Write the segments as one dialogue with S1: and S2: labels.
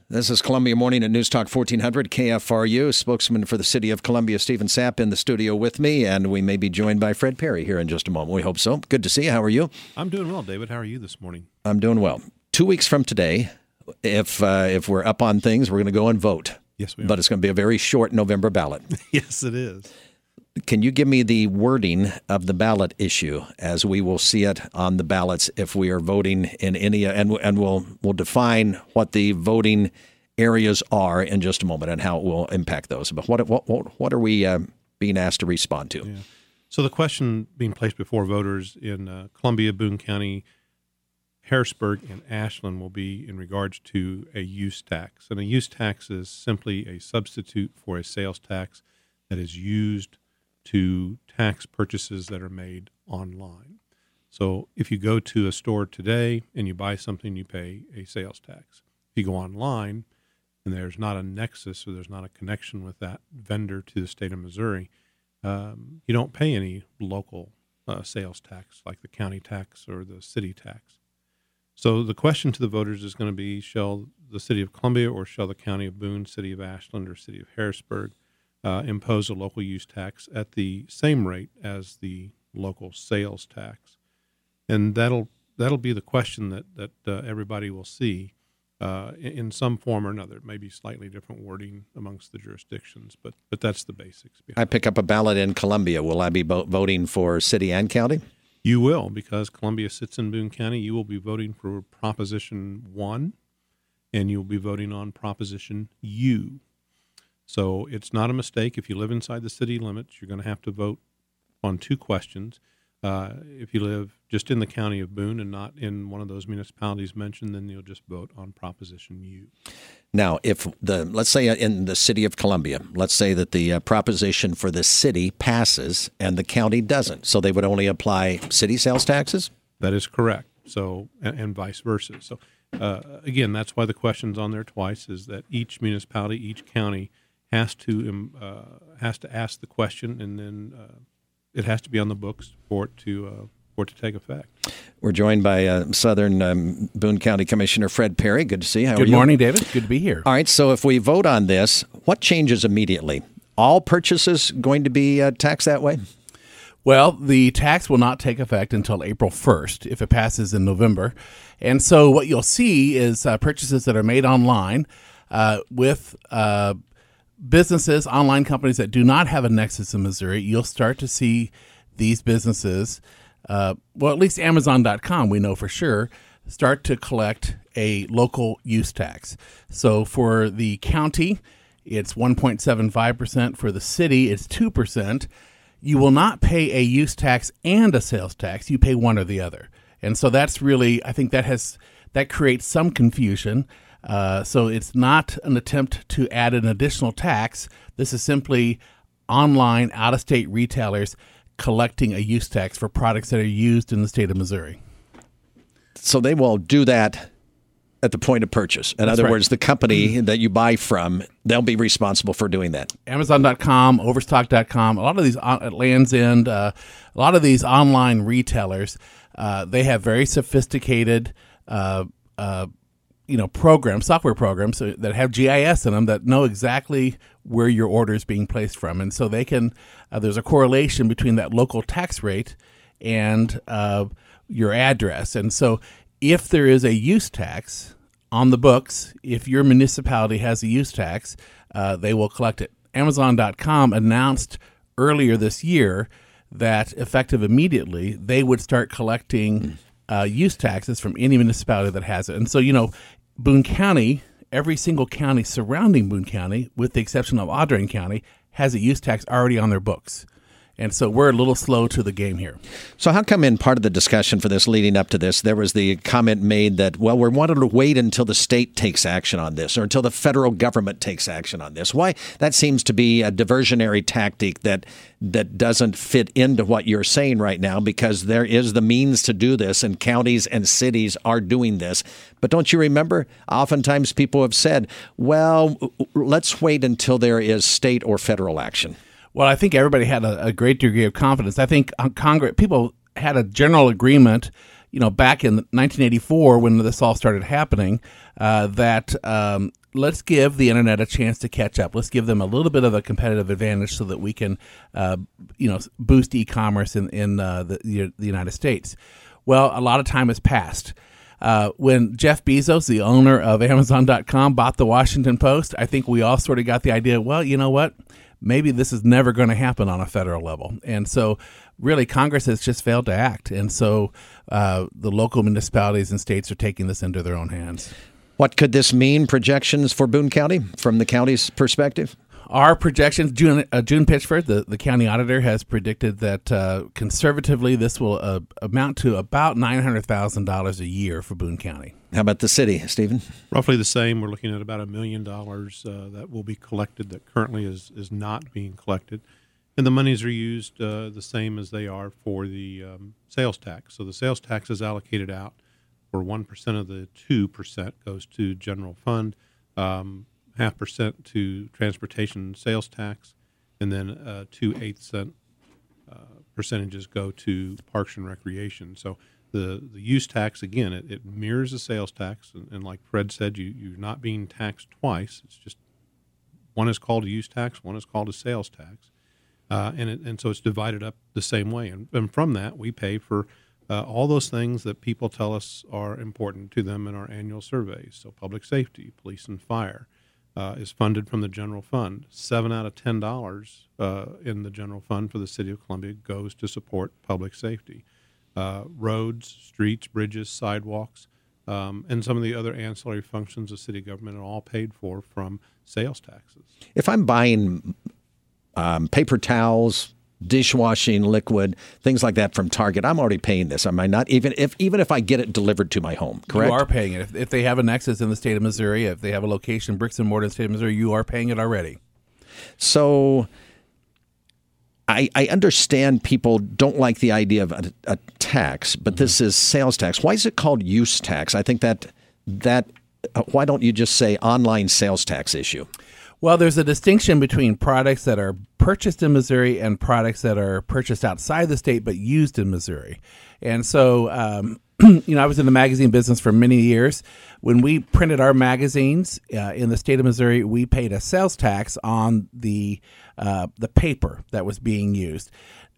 S1: This is Columbia Morning at News Talk 1400 KFRU. Spokesman for the City of Columbia, Stephen Sapp, in the studio with me, and we may be joined by Fred Perry here in just a moment. We hope so. Good to see you. How are you?
S2: I'm doing well, David. How are you this morning?
S1: I'm doing well. 2 weeks from today, if we're up on things, we're going to go and vote.
S2: Yes, we are.
S1: But it's going to be a very short November ballot.
S2: Yes, it is.
S1: Can you give me the wording of the ballot issue as we will see it on the ballots if we are voting in any, and we'll define what the voting areas are in just a moment and how it will impact those. But what are we being asked to respond to?
S2: Yeah. So the question being placed before voters in Columbia, Boone County, Harrisburg, and Ashland will be in regards to a use tax. And a use tax is simply a substitute for a sales tax that is used to tax purchases that are made online. So if you go to a store today and you buy something, you pay a sales tax. If you go online and there's not a nexus or there's not a connection with that vendor to the state of Missouri, you don't pay any local sales tax like the county tax or the city tax. So the question to the voters is going to be, shall the City of Columbia or shall the County of Boone, City of Ashland, or City of Harrisburg impose a local use tax at the same rate as the local sales tax? And that'll be the question that everybody will see in some form or another. It may be slightly different wording amongst the jurisdictions, but that's the basics.
S1: I pick up a ballot in Columbia. Will I be voting for city and county?
S2: You will, because Columbia sits in Boone County. You will be voting for Proposition 1, and you'll be voting on Proposition U. So it's not a mistake. If you live inside the city limits, you're going to have to vote on two questions. If you live just in the county of Boone and not in one of those municipalities mentioned, then you'll just vote on Proposition U.
S1: Now, let's say in the city of Columbia, let's say that the proposition for the city passes and the county doesn't, so they would only apply city sales taxes?
S2: That is correct. So, and vice versa. So, again, that's why the question's on there twice, is that each municipality, each county has to ask the question, and then it has to be on the books for it to take effect. We're
S1: joined by Southern Boone County Commissioner Fred Perry. Good to see you. How are you?
S3: Good morning, David. Good to be here.
S1: All right, so if we vote on this, what changes immediately? All purchases going to be taxed that way?
S3: Well, the tax will not take effect until April 1st if it passes in November. And so what you'll see is purchases that are made online with businesses, online companies that do not have a nexus in Missouri. You'll start to see these businesses, well, at least Amazon.com, we know for sure, start to collect a local use tax. So for the county, it's 1.75%. For the city, it's 2%. You will not pay a use tax and a sales tax. You pay one or the other. And so that's really, I think that creates some confusion. So it's not an attempt to add an additional tax. This is simply online, out-of-state retailers collecting a use tax for products that are used in the state of Missouri.
S1: So they will do that at the point of purchase. In other words, the company that you buy from, they'll be responsible for doing that.
S3: Amazon.com, Overstock.com, a lot of these at Land's End, a lot of these online retailers, they have very sophisticated software programs that have GIS in them that know exactly where your order is being placed from. And so they can, there's a correlation between that local tax rate and your address. And so if there is a use tax on the books, if your municipality has a use tax, they will collect it. Amazon.com announced earlier this year that effective immediately, they would start collecting use taxes from any municipality that has it. And so, Boone County, every single county surrounding Boone County, with the exception of Audrain County, has a use tax already on their books. And so we're a little slow to the game here.
S1: So how come in part of the discussion for this leading up to this, there was the comment made that, well, we wanted to wait until the state takes action on this or until the federal government takes action on this? Why? That seems to be a diversionary tactic that doesn't fit into what you're saying right now, because there is the means to do this and counties and cities are doing this. But don't you remember, oftentimes people have said, well, let's wait until there is state or federal action.
S3: Well, I think everybody had a great degree of confidence. I think Congress, people had a general agreement, back in 1984 when this all started happening, that let's give the internet a chance to catch up. Let's give them a little bit of a competitive advantage so that we can, boost e-commerce in the United States. Well, a lot of time has passed. When Jeff Bezos, the owner of Amazon.com, bought the Washington Post, I think we all sort of got the idea, well, you know what? Maybe this is never going to happen on a federal level. And so really Congress has just failed to act. And so the local municipalities and states are taking this into their own hands.
S1: What could this mean, projections for Boone County from the county's perspective?
S3: Our projections, June Pitchford, the county auditor, has predicted that conservatively this will amount to about $900,000 a year for Boone County.
S1: How about the city, Stephen?
S2: Roughly the same. We're looking at about $1 million that will be collected that currently is not being collected. And the monies are used the same as they are for the sales tax. So the sales tax is allocated out for 1% of the 2% goes to general fund. 0.5% to transportation sales tax, and then 2/8 percentages go to parks and recreation. So the use tax, again, it mirrors the sales tax, and like Fred said, you're not being taxed twice. It's just one is called a use tax, one is called a sales tax, and so it's divided up the same way. And from that, we pay for all those things that people tell us are important to them in our annual surveys. So public safety, police and fire. Is funded from the general fund. $7 out of $10 in the general fund for the city of Columbia goes to support public safety. Roads, streets, bridges, sidewalks, and some of the other ancillary functions of city government are all paid for from sales taxes.
S1: If I'm buying paper towels, dishwashing liquid, things like that from Target, I'm already paying this. Am I not? Even if I get it delivered to my home, correct?
S3: You are paying it. If they have a nexus in the state of Missouri, if they have a location, bricks and mortar in the state of Missouri, you are paying it already.
S1: So I understand people don't like the idea of a tax, but this is sales tax. Why is it called use tax? I think that why don't you just say online sales tax issue?
S3: Well, there's a distinction between products that are purchased in Missouri and products that are purchased outside the state but used in Missouri. And so, I was in the magazine business for many years. When we printed our magazines in the state of Missouri, we paid a sales tax on the paper that was being used.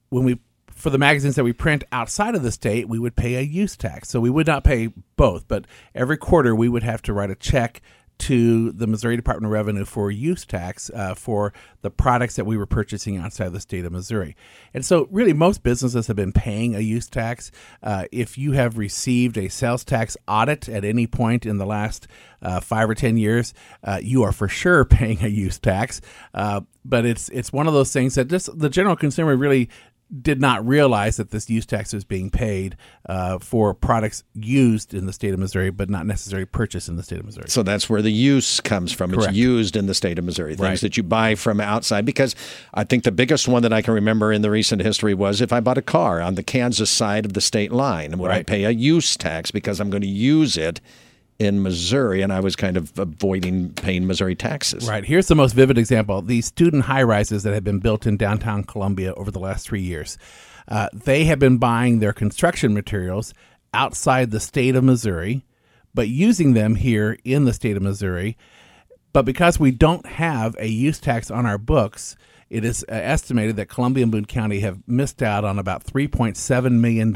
S3: For the magazines that we print outside of the state, we would pay a use tax. So we would not pay both, but every quarter we would have to write a check to the Missouri Department of Revenue for use tax for the products that we were purchasing outside the state of Missouri. And so really most businesses have been paying a use tax. If you have received a sales tax audit at any point in the last 5 or 10 years, you are for sure paying a use tax. But it's one of those things that just the general consumer really did not realize that this use tax was being paid for products used in the state of Missouri, but not necessarily purchased in the state of Missouri.
S1: So that's where the use comes from.
S3: Correct.
S1: It's used in the state of Missouri, things
S3: Right.
S1: that you buy from outside. Because I think the biggest one that I can remember in the recent history was if I bought a car on the Kansas side of the state line, would I
S3: Right.
S1: pay a use tax because I'm going to use it in Missouri, and I was kind of avoiding paying Missouri taxes.
S3: Right. Here's the most vivid example. These student high-rises that have been built in downtown Columbia over the last 3 years. They have been buying their construction materials outside the state of Missouri, but using them here in the state of Missouri. But because we don't have a use tax on our books, it is estimated that Columbia and Boone County have missed out on about $3.7 million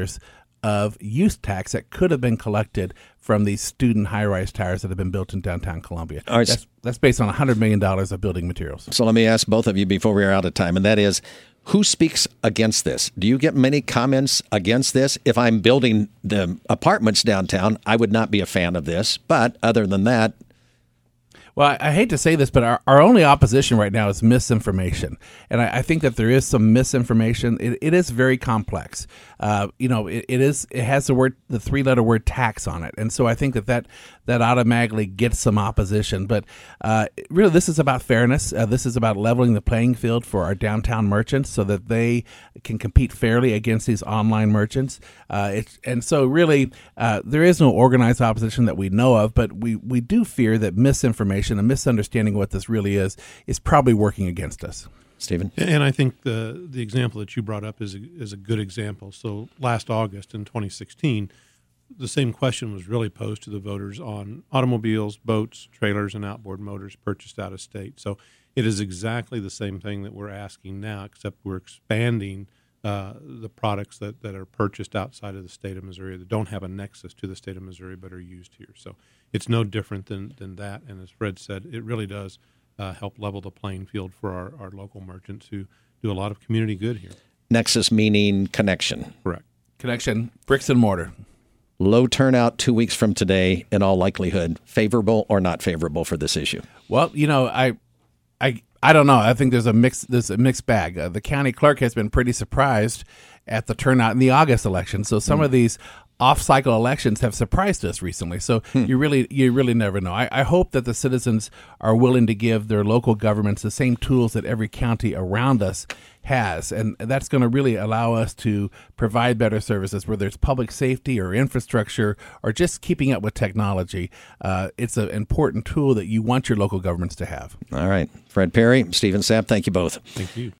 S3: of use tax that could have been collected from these student high-rise towers that have been built in downtown Columbia.
S1: All right.
S3: That's based on $100 million of building materials.
S1: So let me ask both of you before we are out of time, and that is, who speaks against this? Do you get many comments against this? If I'm building the apartments downtown, I would not be a fan of this. But other than that,
S3: Well, I hate to say this, but our only opposition right now is misinformation. And I think that there is some misinformation. It is very complex. It has the 3-letter word tax on it. And so I think that automatically gets some opposition. But really, this is about fairness. This is about leveling the playing field for our downtown merchants so that they can compete fairly against these online merchants. And so really, there is no organized opposition that we know of, but we do fear that misinformation and misunderstanding what this really is probably working against us.
S1: Stephen?
S2: And I think the example that you brought up is a good example. So last August in 2016, the same question was really posed to the voters on automobiles, boats, trailers, and outboard motors purchased out of state. So it is exactly the same thing that we're asking now, except we're expanding the products that are purchased outside of the state of Missouri that don't have a nexus to the state of Missouri but are used here. So it's no different than that. And as Fred said, it really does help level the playing field for our local merchants who do a lot of community good here.
S1: Nexus meaning connection.
S2: Correct.
S3: Connection, bricks and mortar.
S1: Low turnout 2 weeks from today, in all likelihood. Favorable or not favorable for this issue?
S3: Well, I don't know. I think there's a mixed bag. The county clerk has been pretty surprised at the turnout in the August election. So some of these off-cycle elections have surprised us recently. So you really never know. I hope that the citizens are willing to give their local governments the same tools that every county around us has, and that's going to really allow us to provide better services, whether it's public safety or infrastructure or just keeping up with technology. It's an important tool that you want your local governments to have.
S1: All right. Fred Perry, Stephen Sapp, thank you both.
S2: Thank you.